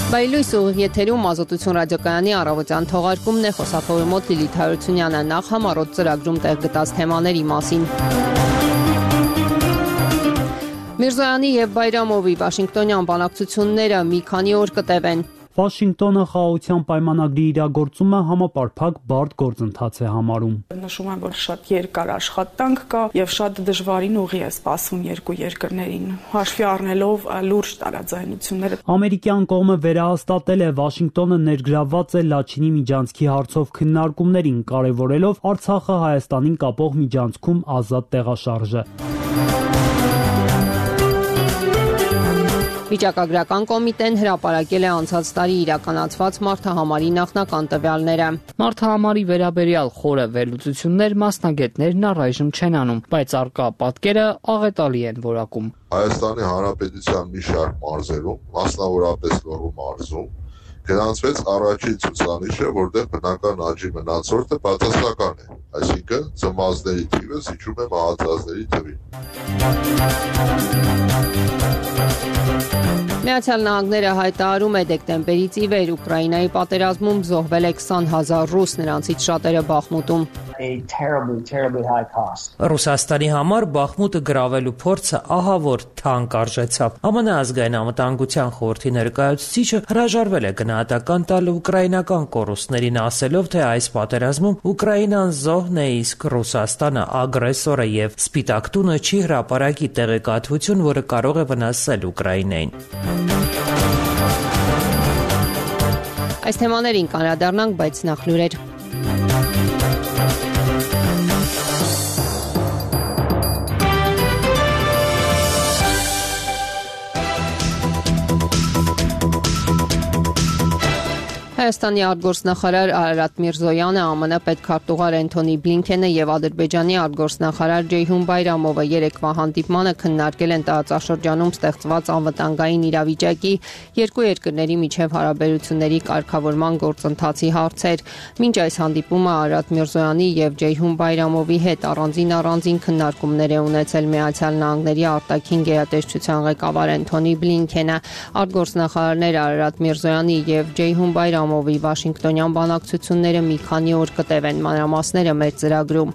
Բայլույս ուղիղ եթերում Ազատություն ռադիոկայանի առավոտյան թողարկումն է, խոսափողի մոտ Լիլիթ Հարությունյանը, նախ համառոտ ծրագրում տեղ գտած թեմաների մասին։ Միրզոյանի եւ Բայրամովի Վաշինգտոնյան բանակցությունները մի քանի օր կտևեն։ Վաշինգտոնը խաղաղության պայմանագրի իրագործումը համապարփակ բարդ գործընթաց է համարում։ Նշում եմ, որ շատ երկար աշխատանք կա եւ շատ դժվարին ուղի է սպասվում երկու երկրներին, հաշվի առնելով լուրջ տարաձայնությունները։ Ամերիկյան կողմը վերահաստատել է Վաշինգտոնը ներգրավված է Լաչինի միջանցքի հարցով քննարկումներին, կարևորելով Արցախը Հայաստանին կապող միջանցքում ազատ տեղաշարժը։ Վիճակագրական կոմիտեն հրապարակել է անցած տարի իրականացված մարդահամարի նախնական տվյալները։ Մարդահամարի վերաբերյալ խորը վերլուծություններ մասնագետներն առայժմ չեն անում, բայց առկա պատկերը աղետալի են որակում։ Հայաստանի Հանրապետության մի շարք մարզերում, մասնավորապես Լոռու մարզում, գրանցվեց առաջին ցուցանիշը, որտեղ բնական աճի մնացորդը բացասական է, այսինքն ծնվածների թիվը զիջում է մահացածների թվին։ Միացյալ Նահանգները հայտարարում է դեկտեմբերից ի վեր Ուկրաինայի պատերազմում զոհվել է 20,000 ռուս, նրանցից շատերը Բախմուտում։ Ռուսաստանի համար Բախմուտը գրավելու փորձը ահավոր թանկ արժեցավ։ ԱՄՆ ազգային անվտանգության խորհրդի ներկայացուցիչը հրաժարվել է գնահատական տալ ուկրաինական կորուստներին, ասելով, թե այս պատերազմում Ուկրաինան զոհն է, իսկ Ռուսաստանը ագրեսորը եւ Սպիտակ տունը չի հրապարակի տեղեկատվություն, որը կարող է վնասել Ուկրաինային։ Այս թեմաներին կանրադառնանք, բայց նախ լուրեր։ Հայաստանի արտգործնախարար Արարատ Միրզոյանը, ԱՄՆ պետքարտուղար Էնթոնի Բլինքենը եւ Ադրբեջանի արտգործնախարար Ջեյհուն Բայրամովը երեկվա հանդիպմանը քննարկել են տարածաշրջանում ստեղծված անվտանգային իրավիճակի, երկու երկրների միջև հարաբերությունների կարգավորման գործընթացի հարցեր։ Մինչ այս հանդիպումը Արարատ Միրզոյանի եւ Ջեյհուն Բայրամովի հետ առանձին քննարկումներ է ունեցել Միացյալ Նահանգների արտաքին գերատեսչության ղեկավար Էնթոնի Բլինքենը, արտգործնախարարներ Արարատ Միրզոյանի եւ Ջեյհուն Բայրամովի Վաշինգտոնյան բանակցությունները մի քանի օր կտևեն, մանրամասները մեր ծրագրում։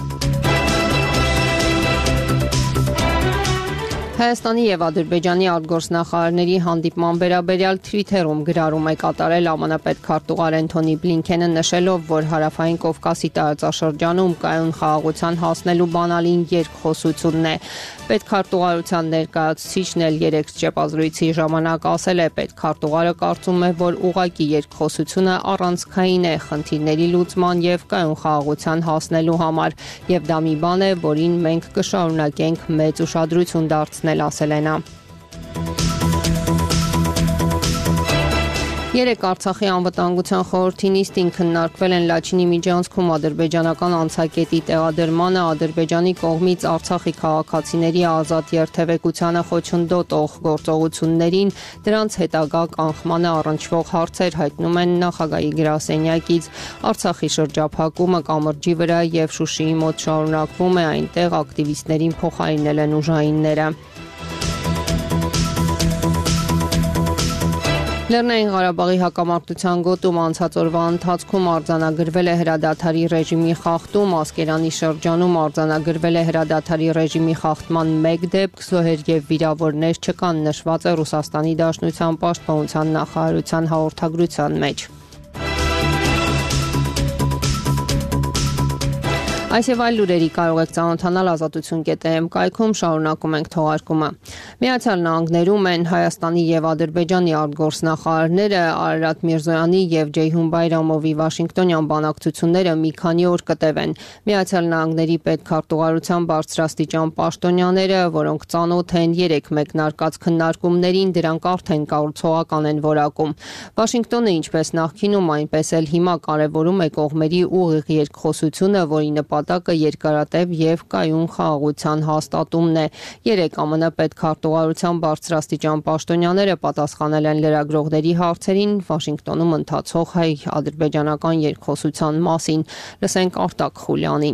Հայաստանի եւ Ադրբեջանի արտգործնախարարների հանդիպման վերաբերյալ Twitter-ում գրառում է կատարել ԱՄՆ պետքարտուղար Էնթոնի Բլինքենը, նշելով, որ Հարավային Կովկասի տարածաշրջանում կայուն խաղաղության հասնելու բանալին երկխոսությունն է։ Պետքարտուղարության ներկայացուցիչն էլ երեք ճեպազրույցի ժամանակ ասել է, պետքարտուղարը կարծում է, որ ուղղակի երկխոսությունը առանցքային է խնդիրների լուծման եւ կայուն խաղաղության հասնելու համար, եւ դա մի բան է, որին մենք կշարունակենք մեծ ուշադրություն դարձնել, ասել է նա։ Երեք Արցախի անվտանգության խորհրդի նիստին քննարկվել են Լաչինի միջանցքում ադրբեջանական անցակետի տեղադրմանը, Ադրբեջանի կողմից Արցախի քաղաքացիների ազատ երթևեկությանը խոչընդոտող գործողություններին, դրանց հետագա կանխմանը առնչվող հարցեր, հայտնում են նախագահի գրասենյակից։ Արցախի շրջափակումը կամրջի վրա եւ Շուշիի մոտ շարունակվում է, այնտեղ ակտիվիստներին փոխարինել են ուժայինները։ Լեռնային Ղարաբաղի հակամարտության գոտում անցած օրվա ընթացքում արձանագրվել է հրադադարի ռեժիմի խախտում, Ասկերանի շրջանում արձանագրվել է հրադադարի ռեժիմի խախտման 1 դեպք, զոհեր եւ վիրավորներ չկան, նշված է Ռուսաստանի Դաշնության պաշտպանության նախարարության հաղորդագրության մեջ։ Այս եւ այլ լուրերի կարող եք ծանոթանալ ազատություն.am կայքում, շարունակում ենք թողարկումը։ Միացյալ Նահանգներում են Հայաստանի եւ Ադրբեջանի արտգործնախարարները, Արարատ Միրզոյանի եւ Ջեյհուն Բայրամովի Վաշինգտոնյան բանակցությունները մի քանի օր կտևեն։ Միացյալ Նահանգների պետքարտուղարության բարձրաստիճան պաշտոնյաները, որոնք ծանոթ են երեք մեկնարկած քննարկումներին, դրանք արդեն կառուցողական են որակում։ Վաշինգտոնը, ինչպես նախկինում, այնպես էլ հիմա կարևորում է կողմերի ուղիղ երկխոսությունը, որի նպատակը երկարատև եւ կայուն խաղաղության հաստատումն է։ Երեք ԱՄՆ պետքարտուղարության բարձրաստիճան պաշտոնյաները պատասխանել են լրագրողների հարցերին Վաշինգտոնում ընթացող հայ-ադրբեջանական երկխոսության մասին։ Լսենք Արտակ Խուլյանին։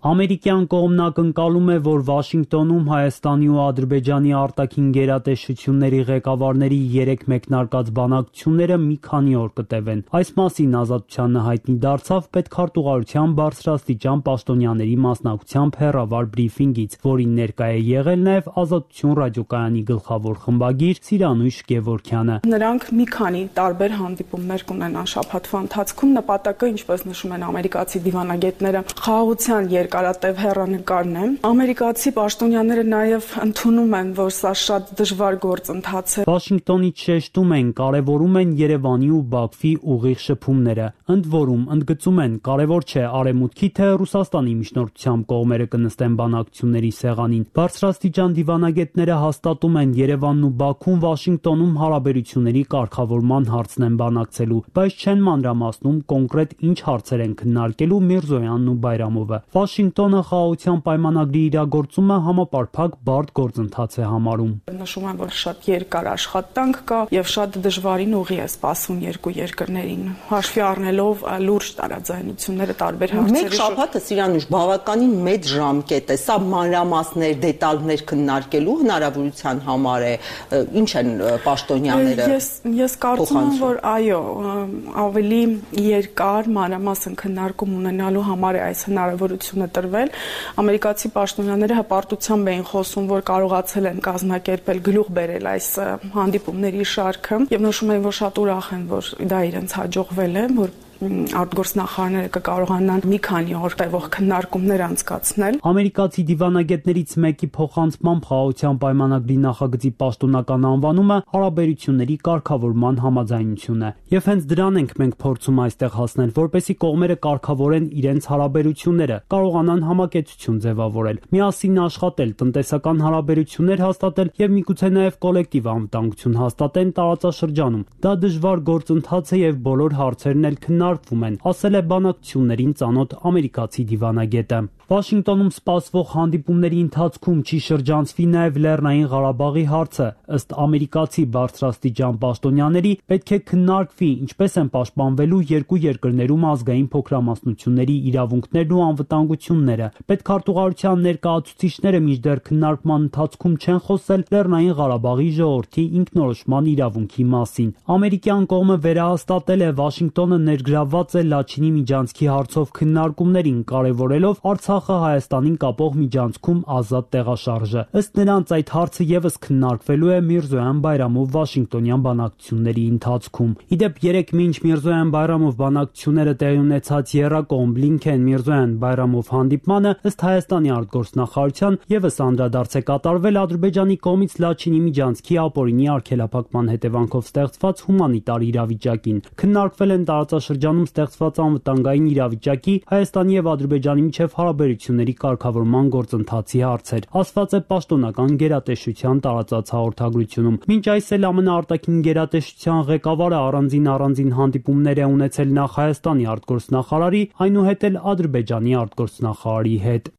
Ամերիկյան կողմն ակնկալում է, որ Վաշինգտոնում Հայաստանի ու Ադրբեջանի արտաքին գերատեսչությունների ղեկավարների 3 մեկնարկած բանակցությունները մի քանի օր կտևեն։ Այս մասին Ազատությանը հայտնի դարձավ պետքարտուղարության բարձրաստիճան պաշտոնյաների մասնակցությամբ հեռավար բրիֆինգից, որին ներկա է եղել նաև Ազատություն ռադիոկայանի գլխավոր խմբագիր Սիրանույշ Գևորգյանը։ Նրանք մի քանի տարբեր հանդիպումներ կունենան շաբաթվա ընթացքում, նպատակը, ինչպես նշում են ամերիկացի դիվանագետները, խաղաղության երկարատև հեռանկարն է։ Ամերիկացի պաշտոնյաները նաև ընդունում են, որ սա շատ դժվար գործընթաց է։ Վաշինգտոնից շեշտում են, կարևորում են Երևանի ու Բաքվի ուղիղ շփումները, ընդ որում ընդգծում են, կարևոր չէ Արևմուտքի թե Ռուսաստանի միջնորդությամբ կողմերը կնստեն բանակցությունների սեղանին։ Բարձրաստիճան դիվանագետները հաստատում են Երևանն ու Բաքուն Վաշինգտոնում հարաբերությունների կարգավորման հարցն են բանակցելու, բայց չեն մանրամասնում կոնկրետ ինչ հարցեր են քննարկելու Միրզոյանն ու Բայրամովը։ Վաշինգտոնը խաղաղության պայմանագրի իրագործումը համապարփակ բարդ գործընթաց է համարում։ Նշում են, որ շատ երկար աշխատանք կա եւ շատ դժվարին ուղի է սպասում երկու երկրներին, հաշվի առնելով լուրջ տարաձայնությունները տարբեր հարցերի։ Մեկ շաբաթը Սիրանուշ բավականին մեծ ժամկետ է, սա մանրամասներ, դետալներ քննարկելու հնարավորության համար է, ինչ են պաշտոնյաները։ Ես կարծում եմ, որ այո, ավելի երկար մանրամասն քննարկում ունենալու համար է այս հնարավորությունը տրվել։ Ամերիկացի պաշտոնյաները հպարտությամբ էին խոսում, որ կարողացել են կազմակերպել, գլուխ բերել այս հանդիպումների շարքը եւ նշում էին, որ շատ ուրախ են, որ դա իրենց հաջողվել է, որ արտգործնախարարները կկարողանան մի քանի օր տևող քննարկումներ անցկացնել։ Ամերիկացի դիվանագետներից մեկի փոխանցմամբ խաղաղության պայմանագրի նախագծի պաշտոնական անվանումը հարաբերությունների կարգավորման համաձայնություն է։ Եվ հենց դրան ենք մենք փորձում այստեղ հասնել, որպեսզի կողմերը կարգավորեն իրենց հարաբերությունները, կարողանան համակեցություն ձևավորել, միասին աշխատել, տնտեսական հարաբերություններ հաստատել եւ միգուցե նաեւ կոլեկտիվ անվտանգություն հաստատեն տարածաշրջանում։ Դա դժվար գործընթաց է եւ բոլոր հարցերն էլ քննարկվում են, ասել է բանակցություններին ծանոթ ամերիկացի դիվանագետը։ Վաշինգտոնում սպասվող հանդիպումների ընթացքում չի շրջանցվի նաև Լեռնային Ղարաբաղի հարցը։ Ըստ ամերիկացի բարձրաստիճան պաշտոնյաների պետք է քննարկվի ինչպես են պաշտպանվելու երկու երկրներում ազգային փոքրամասնությունների իրավունքներն ու անվտանգությունները։ Պետքարտուղարության ներկայացուցիչները մինչդեռ քննարկման ընթացքում չեն խոսել Լեռնային Ղարաբաղի ժողովրդի ինքնորոշման իրավունքի մասին։ Ամերիկյան կողմը վերահաստատել է Վաշինգտոնը ներգրավված է Լաչինի միջանցքի հարցով քննարկումներին, կարևորելով Արցախը Հայաստանին կապող միջանցքում ազատ տեղաշարժը։ Ըստ նրանց այդ հարցը եւս քննարկվելու է Միրզոյան-Բայրամով Վաշինգտոնյան բանակցությունների ընթացքում։ Իդեպ 3 մինչ Միրզոյան-Բայրամով բանակցությունները տեղի ունեցած եռակողմ Բլինքեն-Միրզոյան-Բայրամով հանդիպմանը ըստ Հայաստանի արտգործնախարարության եւս անդրադարձ է կատարվել Ադրբեջանի կողմից Լաչինի միջանցքի ապօրինի արգելափակման հետևանքով ստեղծված հումանիտար իրավիճակին։ Քննարկվել են տարածաշրջանում ստեղծված անվտանգային իրավիճակի Հայաստանի եւ Ադրբեջանի միջև հարաբերությունների կարգավորման գործընթացի հարցեր, ասված է պաշտոնական գերատեսչության տարածած հաղորդագրությունում։ Մինչ այս էլ ԱՄՆ արտաքին գերատեսչության ղեկավարը առանձին հանդիպումներ է ունեցել նախ Հայաստանի արտգործնախարարի, այնուհետ էլ Ադրբեջանի արտգործնախարարի հետ։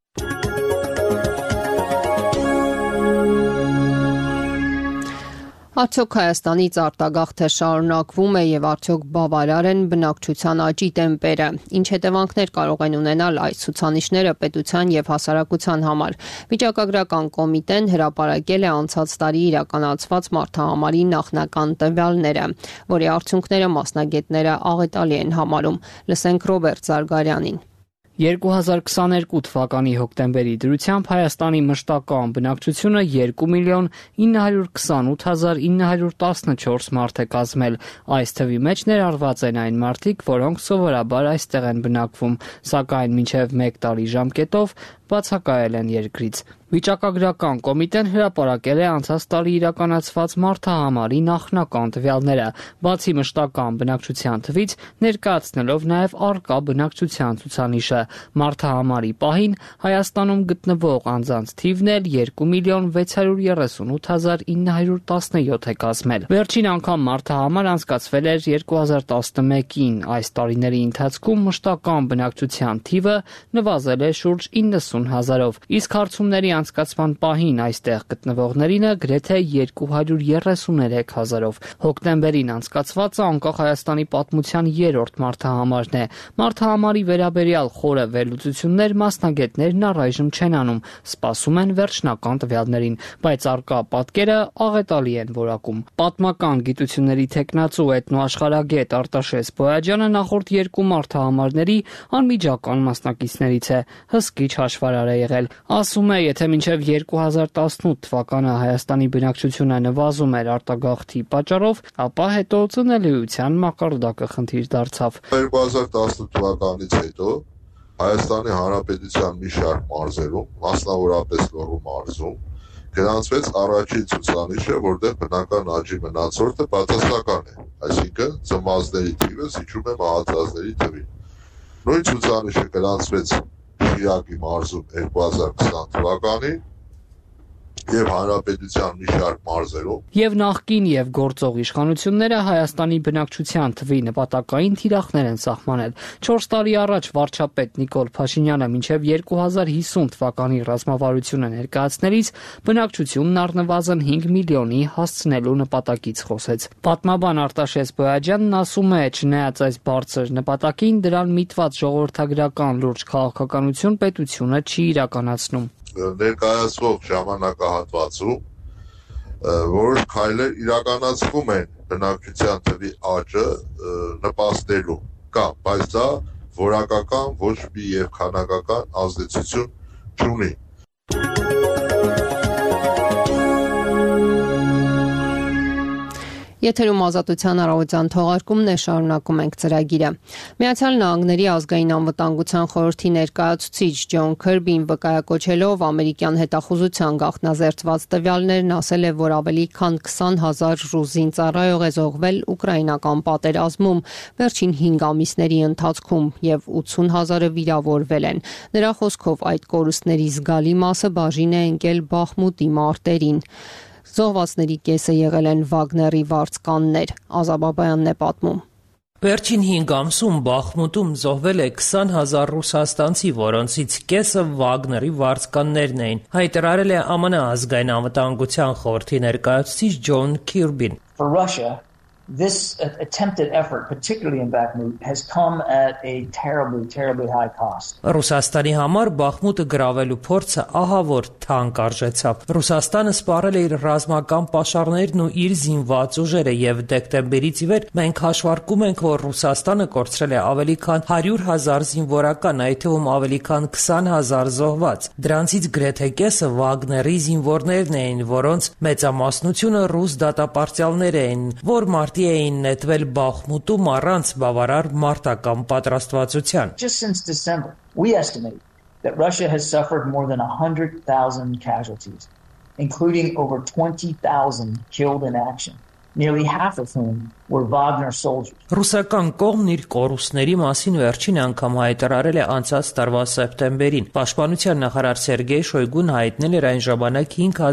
Արդյոք Հայաստանից արտագաղթը շարունակվում է եւ արդյոք բավարար են բնակչության աճի տեմպերը։ Ինչ հետևանքներ կարող են ունենալ այս ցուցանիշները պետության եւ հասարակության համար։ Վիճակագրական կոմիտեն հրապարակել է անցած տարի իրականացված մարդահամարի նախնական տվյալները, որի արդյունքները մասնագետները աղետալի են համարում։ Լսենք Ռոբերտ Զարգարյանին։ 2022 թվականի հոկտեմբերի դրությամբ Հայաստանի մշտական բնակչությունը 2.928.914 մարդ է կազմել։ Այս թվի մեջ ներառված են այն մարդիկ, որոնք սովորաբար այստեղ են բնակվում, սակայն մինչև 1 տարի ժամկետով բացակայել են երկրից։ Վիճակագրական կոմիտեն հրապարակել է անցած տարի իրականացված մարդահամարի նախնական տվյալները, բացի մշտական բնակչության թվից, ներկայացնելով նաև առկա բնակչության ցուցանիշը։ Մարդահամարի պահին Հայաստանում գտնվող անձանց թիվն էլ 2.638.917 է կազմել։ Վերջին անգամ մարդահամար անցկացվել էր 2011-ին։ Այս տարիների ընթացքում մշտական բնակչության թիվը նվազել է շուրջ 90,000-ով, իսկ հարցումների անցկացման պահին այստեղ գտնվողներինը գրեթե 233,000-ով։ Հոկտեմբերին անցկացվածը անկախ Հայաստանի պատմության 3-րդ մարդահամարն է։ Մարդահամարի վերաբերյալ խորը վերլուծություններ մասնագետներն առայժմ չեն անում, սպասում են վերջնական տվյալներին, բայց առկա պատկերը աղետալի են որակում։ Պատմական գիտությունների թեկնածու էթնոաշխարհագետ Արտաշես Բոյաջյանը նախորդ 2 մարդահամարների անմիջական մասնակիցներից է, հսկիչ հաշվարար է եղել։ Ասում է, եթե մինչև 2018 թվականը Հայաստանի բնակչությունը նվազում էր արտագաղթի պատճառով, ապա հետո ծնելիության մակարդակը խնդիր դարձավ։ 2018 թվականից հետո Հայաստանի Հանրապետության մի շարք մարզերում, մասնավորապես Լոռու մարզում, գրանցվեց առաջին ցուցանիշը, որտեղ բնական աճի մնացորդը բացասական է, այսինքն ծնվածների թիվը զիջում է մահացածների թվին։ Նույն ցուցանիշը գրանցվեց Շիրակի մարզում 2020 թվականին եւ հանրապետության մի շարք մարզերում։ Եվ նախկին եւ գործող իշխանությունները Հայաստանի բնակչության թվի նպատակային թիրախներ են սահմանել։ 4 տարի առաջ վարչապետ Նիկոլ Փաշինյանը մինչև 2050 թվականի ռազմավարությունը ներկայացնելիս բնակչությունն առնվազն 5 միլիոնի հասցնելու նպատակից խոսեց։ Պատմաբան Արտաշես Բոյաջյանն ասում է, չնայած այս բարձր նպատակին, դրան միտված ժողովրդագրական լուրջ քաղաքականություն պետությունը չի իրականացնում։ Ներկայացվող ժամանակահատվածում որոշ քայլեր իրականացվում են բնակչության թվի աճը նպաստելու կամ, բայց դա որակական ոչ մի եւ քանակական ազդեցություն չունի։ Եթերում Ազատության առավոտյան թողարկումն է, շարունակում ենք ծրագիրը։ Միացյալ Նահանգների ազգային անվտանգության խորհրդի ներկայացուցիչ Ջոն Քըրբին վկայակոչելով ամերիկյան հետախուզության գաղտնազերծված տվյալներն ասել է, որ ավելի քան 20,000 ռուս զինծառայող է զոհվել ուկրաինական պատերազմում վերջին 5 ամիսների ընթացքում եւ 80,000-ը վիրավորվել են։ Նրա խոսքով այդ կորուստների զգալի մասը բաժին է ընկել Բախմուտի մարտերին։ Զոհվածների կեսը եղել են Վագների վարձկաններ, Ազաբաբայանն է պատմում։ Վերջին 5 ամսում Բախմուտում զոհվել է 20,000 ռուսաստանցի, որոնցից կեսը Վագների վարձկաններն էին, հայտարարել է ԱՄՆ ազգային անվտանգության խորհրդի ներկայացուցիչ Ջոն Քիրբին։ For Russia, this attempted effort, particularly in Bakhmut, has come at a terribly high cost. Ռուսաստանի համար Բախմուտը գրավելու փորձը ահավոր թանկ արժեցավ։ Ռուսաստանը սպառել է իր ռազմական պաշարներն ու իր զինված ուժերը եւ դեկտեմբերից ի վեր մենք հաշվարկում ենք, որ Ռուսաստանը կորցրել է ավելի քան 100,000 զինվորական, այդ թվում ավելի քան 20,000 զոհված։ Դրանցից գրեթե կեսը Վագների զինվորներն էին, որոնց մեծամասնությունը ռուս դատապարտյալներ էին, որ մարտի էին նետվել Բախմուտում առանց բավարար մարտական պատրաստվածության։ Just since December, we estimate that Russia has suffered more than 100,000 casualties, including over 20,000 killed in action, nearly half of whom were Wagner soldiers. Ռուսական կողմն իր կորուստների մասին վերջին անգամ հայտարարել է անցած տարվա սեպտեմբերին։ Պաշտպանության նախարար Սերգեյ Շոյգուն հայտնել էր այն ժամանակ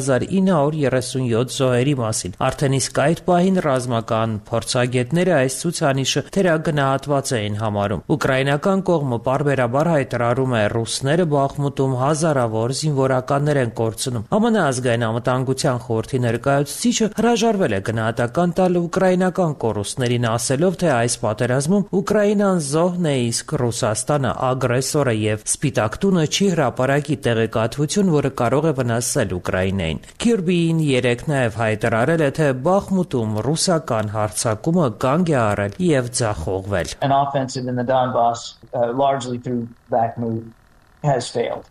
5,937 զոհերի մասին։ Արդեն իսկ այդ պահին ռազմական փորձագետները այս ցուցանիշը թերագնահատված էին համարում։ Ուկրաինական կողմը պարբերաբար հայտարարում է ռուսները Բախմուտում հազարավոր զինվորականներ են կորցնում։ ԱՄՆ ազգային անվտանգության խորհրդի ներկայացուցիչը հրաժարվել է գնահատական տալ ուկրաինական կորուստներին, ասելով, թե այս պատերազմում Ուկրաինան զոհն է, իսկ Ռուսաստանը ագրեսորը եւ Սպիտակ տունը չի հրապարակի տեղեկատվություն, որը կարող է վնասել Ուկրաինային։ Քիրբին երեկ նաեւ հայտարարել է, թե Բախմուտում ռուսական հարձակումը կանգ է առել եւ ձախողվել։ An offensive in the Donbass, largely through Bakhmut, has failed.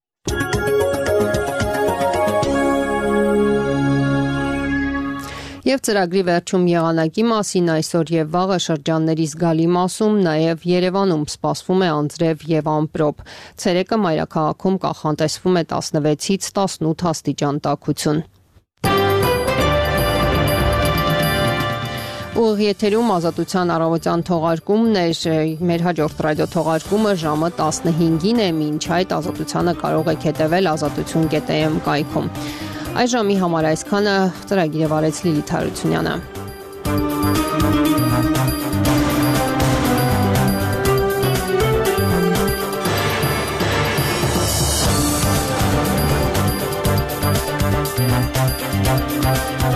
Եվ ծրագրի վերջում եղանակի մասին այսօր եւ վաղը շրջանների զգալի մասում, նաեւ Երևանում սպասվում է անձրև եւ ամպրոպ։ Ցերեկը մայրաքաղաքում կանխատեսվում է 16-ից 18 աստիճան տաքություն։ Եթերում Ազատության առավոտյան թողարկումն է, մեր հաջորդ ռադիո թողարկումը ժամը 15-ին է, մինչ այդ Ազատությանը կարող եք հետևել azatutun.am կայքում։ Այս ժամի համար այսքանը, ծրագիրը վարեց Լիլիթ Հարությունյանը։ Thank you.